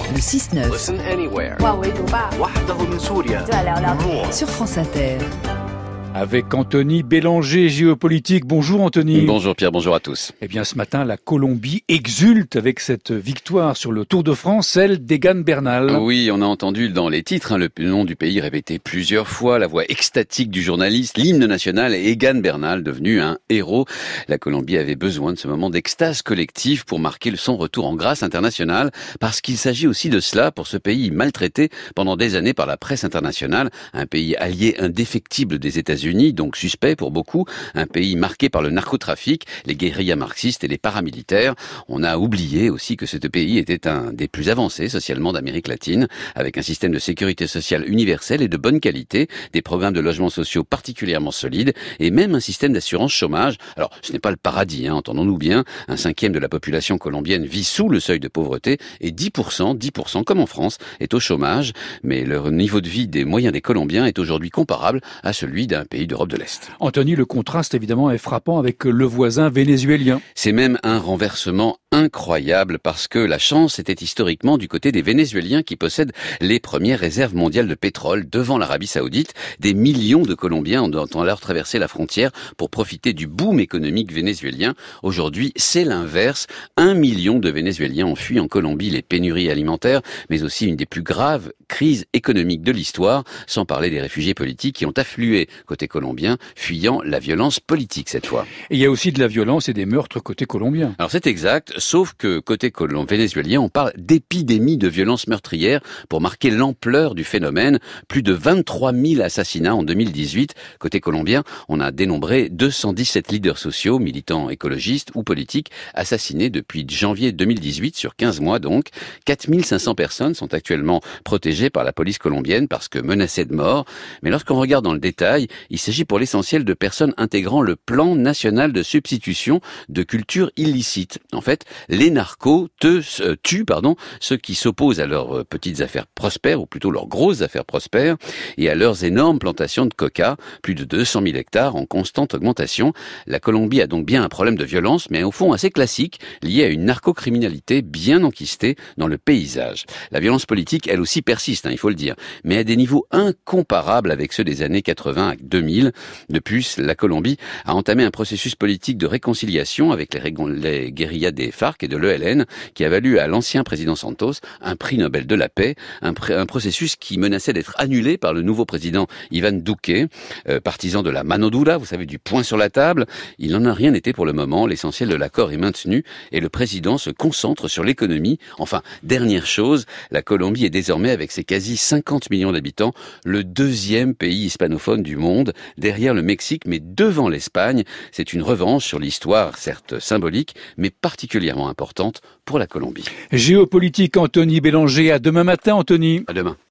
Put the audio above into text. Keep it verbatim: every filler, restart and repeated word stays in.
Le six neuf. Listen anywhere. 万维读吧 وحده من سوريا. 就来聊聊 More. Sur France Inter. Avec Anthony Bélanger, géopolitique. Bonjour Anthony. Bonjour Pierre, bonjour à tous. Eh bien ce matin, la Colombie exulte avec cette victoire sur le Tour de France, celle d'Egan Bernal. Oui, on a entendu dans les titres hein, le nom du pays répété plusieurs fois, la voix extatique du journaliste, l'hymne national et Egan Bernal devenu un héros. La Colombie avait besoin de ce moment d'extase collective pour marquer son retour en grâce internationale, parce qu'il s'agit aussi de cela pour ce pays maltraité pendant des années par la presse internationale, un pays allié indéfectible des États-Unis, donc suspect pour beaucoup, un pays marqué par le narcotrafic, les guérillas marxistes et les paramilitaires. On a oublié aussi que ce pays était un des plus avancés socialement d'Amérique latine, avec un système de sécurité sociale universel et de bonne qualité, des programmes de logements sociaux particulièrement solides, et même un système d'assurance chômage. Alors, ce n'est pas le paradis, hein, entendons-nous bien, un cinquième de la population colombienne vit sous le seuil de pauvreté, et dix pour cent, dix pour cent comme en France, est au chômage, mais le niveau de vie des moyens des Colombiens est aujourd'hui comparable à celui d'un pays d'Europe de l'Est. Anthony, le contraste évidemment est frappant avec le voisin vénézuélien. C'est même un renversement incroyable parce que la chance était historiquement du côté des Vénézuéliens qui possèdent les premières réserves mondiales de pétrole devant l'Arabie Saoudite. Des millions de Colombiens ont alors traversé la frontière pour profiter du boom économique vénézuélien. Aujourd'hui, c'est l'inverse. Un million de Vénézuéliens ont fui en Colombie les pénuries alimentaires, mais aussi une des plus graves crises économiques de l'histoire, sans parler des réfugiés politiques qui ont afflué côté colombien, fuyant la violence politique cette fois. Et il y a aussi de la violence et des meurtres côté colombien. Alors c'est exact, sauf que côté colom- vénézuélien, on parle d'épidémie de violence meurtrière pour marquer l'ampleur du phénomène. Plus de vingt-trois mille assassinats en deux mille dix-huit. Côté colombien, on a dénombré deux cent dix-sept leaders sociaux, militants écologistes ou politiques, assassinés depuis janvier deux mille dix-huit, sur quinze mois donc. quatre mille cinq cents personnes sont actuellement protégées par la police colombienne parce que menacées de mort. Mais lorsqu'on regarde dans le détail, il s'agit pour l'essentiel de personnes intégrant le plan national de substitution de culture illicite. En fait, les narcos te, euh, tuent pardon, ceux qui s'opposent à leurs petites affaires prospères, ou plutôt leurs grosses affaires prospères, et à leurs énormes plantations de coca, plus de deux cent mille hectares en constante augmentation. La Colombie a donc bien un problème de violence, mais au fond assez classique, lié à une narcocriminalité bien enquistée dans le paysage. La violence politique, elle aussi persiste, hein, il faut le dire, mais à des niveaux incomparables avec ceux des années quatre-vingts à deux mille. De plus, la Colombie a entamé un processus politique de réconciliation avec les, rég- les guérillas des FARC et de l'E L N, qui a valu à l'ancien président Santos un prix Nobel de la paix, un, pr- un processus qui menaçait d'être annulé par le nouveau président Ivan Duque, euh, partisan de la mano dura, vous savez, du poing sur la table. Il n'en a rien été pour le moment, l'essentiel de l'accord est maintenu et le président se concentre sur l'économie. Enfin, dernière chose, la Colombie est désormais, avec ses quasi cinquante millions d'habitants, le deuxième pays hispanophone du monde, derrière le Mexique, mais devant l'Espagne. C'est une revanche sur l'histoire, certes symbolique, mais particulièrement importante pour la Colombie. Géopolitique, Anthony Bélanger. À demain matin, Anthony. À demain.